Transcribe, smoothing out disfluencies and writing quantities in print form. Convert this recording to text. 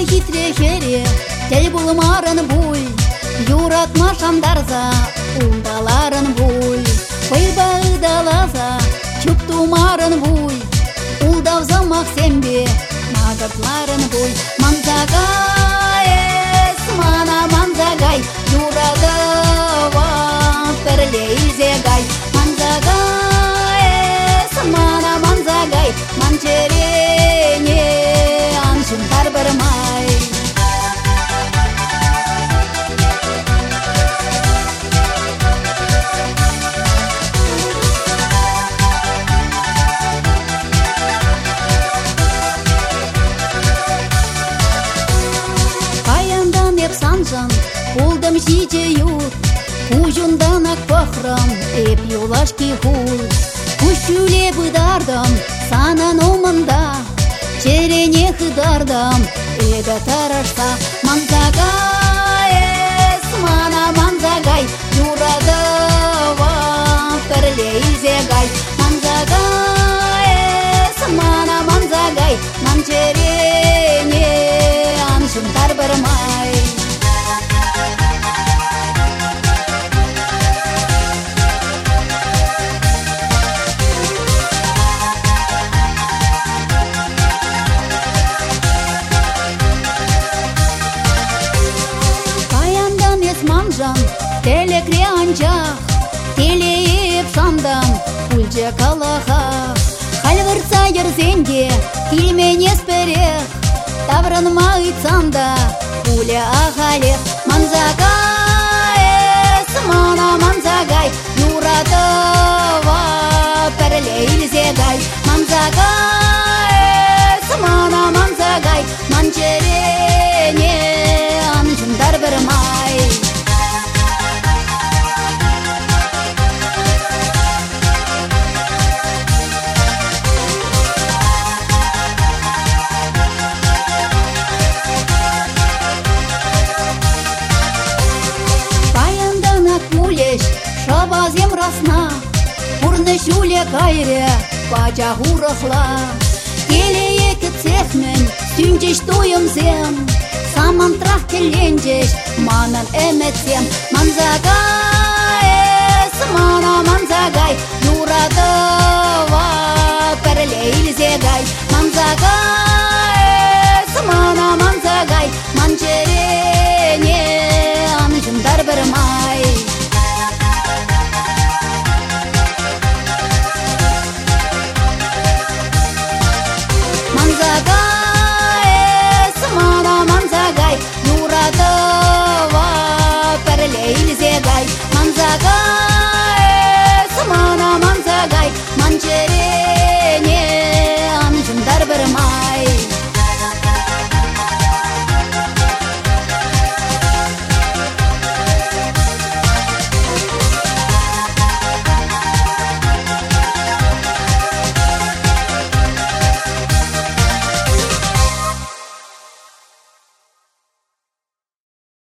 хитре хере, тел булмарын буй, юратма шамдарза, улдаларын буй. Пыйбай далаза, чуп тумарын буй, улдавза махсембе, нагатларын буй. Манзагай, мана манзагай, юрадава, перлейзегай. Манзагай, мана манзагай, манчерене, аншын тарбырмай. Булдым жиже ют, ужундан ак пахрам, эп юлашки хул. Кушуле быдардам, санан омында, черене хыдардам, эга тарашса. Манзагай, мана манзагай, юрадава, перлейзегай. Манзагай, мана манзагай, манчерене, аншын тарбырмай. Телекре анчах, телееп сандам, пульче калаха. Хальвырца ерзенге, килменес перех, тавранма ыцанда, пуля ахалех. Манзагай, мана манзагай, юрадава, перлейлзегай. Манзагай, мана манзагай, манчерене, аншын тарбырмай. Шабазем расна, пурны шуле кайре, пача хурахла. Келе екі цехмен, стюнчеш туйымзем, саман трах келенчеш, манан эметсем. Манзагай,